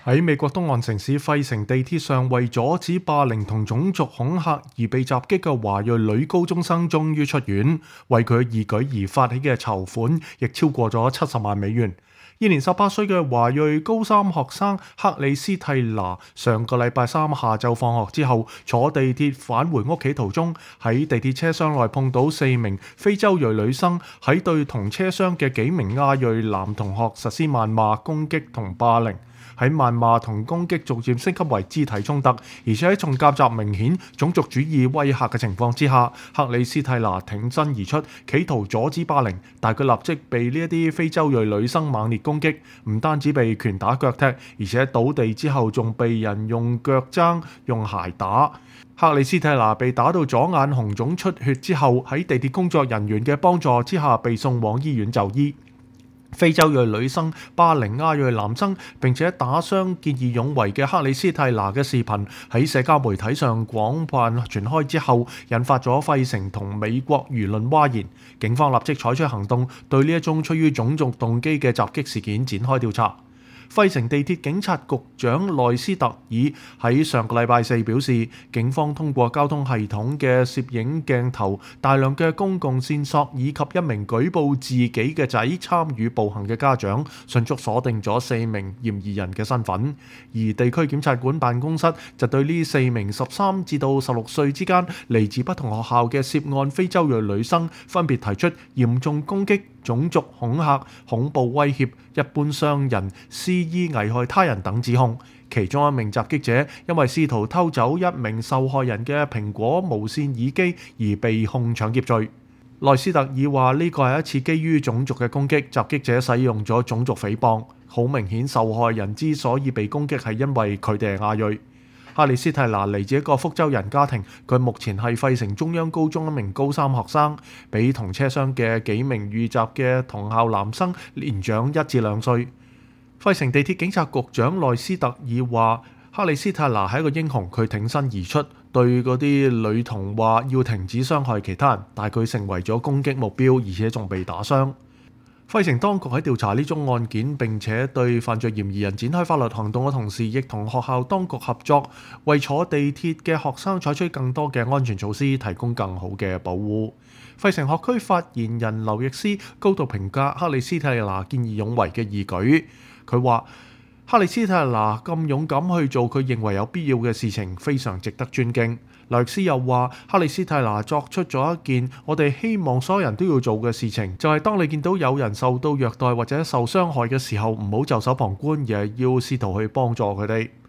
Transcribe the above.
喺美國東岸城市費城地鐵上，為阻止霸凌同種族恐嚇而被襲擊嘅華裔女高中生終於出院，為佢義舉而發起嘅籌款亦超過咗70萬美元。現年18歲嘅華裔高三學生克里斯蒂娜，上個禮拜三下晝放學之後，坐地鐵返回屋企途中，喺地鐵車廂內碰到4名非洲裔女生喺對同車廂嘅幾名亞裔男同學實施謾罵、攻擊同霸凌。喺謾罵同攻擊逐漸升級為肢體衝突，而且喺仲夾雜明顯種族主義威嚇嘅情況之下，克里斯蒂娜挺身而出，企圖阻止霸凌，但佢立即被呢一啲非洲裔女生猛烈攻擊，唔單止被拳打腳踢，而且倒地之後仲被人用腳踭、用鞋打。克里斯蒂娜被打到左眼紅腫出血之後，喺地鐵工作人員嘅幫助之下被送往醫院就醫。非洲裔女生霸凌亞裔男生並且打傷見義勇為嘅克里斯蒂娜嘅視頻喺社交媒體上廣泛傳開之後，引發咗費城同美國輿論譁然。警方立即採取行動，對呢一宗出於種族動機嘅襲擊事件展開調查。費城地鐵警察局長內斯特爾喺上個禮拜四表示，警方通過交通系統嘅攝影鏡頭、大量嘅公共線索以及一名舉報自己嘅仔參與暴行嘅家長，迅速鎖定咗4名嫌疑人嘅身份。而地區檢察官辦公室就對呢4名13至到16歲之間嚟自不同學校嘅涉案非洲裔女生，分別提出嚴重攻擊、種族恐嚇、恐怖威脅、一般傷人、肆意危害他人等指控。其中一名襲擊者因為試圖偷走一名受害人嘅蘋果無線耳機而被控搶劫罪。內斯特爾話呢個係一次基於種族嘅攻擊，襲擊者使用咗種族誹謗，好明顯受害人之所以被攻擊係因為佢哋係亞裔。克里斯蒂娜嚟自一個福州人家庭，佢目前係費城中央高中一名高三學生，比同車廂嘅幾名遇襲嘅同校男生年長1至2歲。費城地鐵警察局長內斯特爾話：克里斯蒂娜係一個英雄，佢挺身而出，對嗰啲女童話要停止傷害其他人，但佢成為咗攻擊目標，而且仲被打傷。費城當局喺調查呢宗案件並且對犯罪嫌疑人展開法律行動嘅同時，亦同學校當局合作，為坐地鐵嘅學生採取更多嘅安全措施，提供更好嘅保護。費城學區發言人劉易斯高度評價克里斯蒂娜見義勇為嘅義舉，佢話：克里斯蒂娜咁勇敢去做佢認為有必要嘅事情，非常值得尊敬。劉易斯又話：克里斯蒂娜作出咗一件我哋希望所有人都要做嘅事情，就係當你見到有人受到虐待或者受傷害嘅時候，唔好袖手旁觀，而係要試圖去幫助佢哋。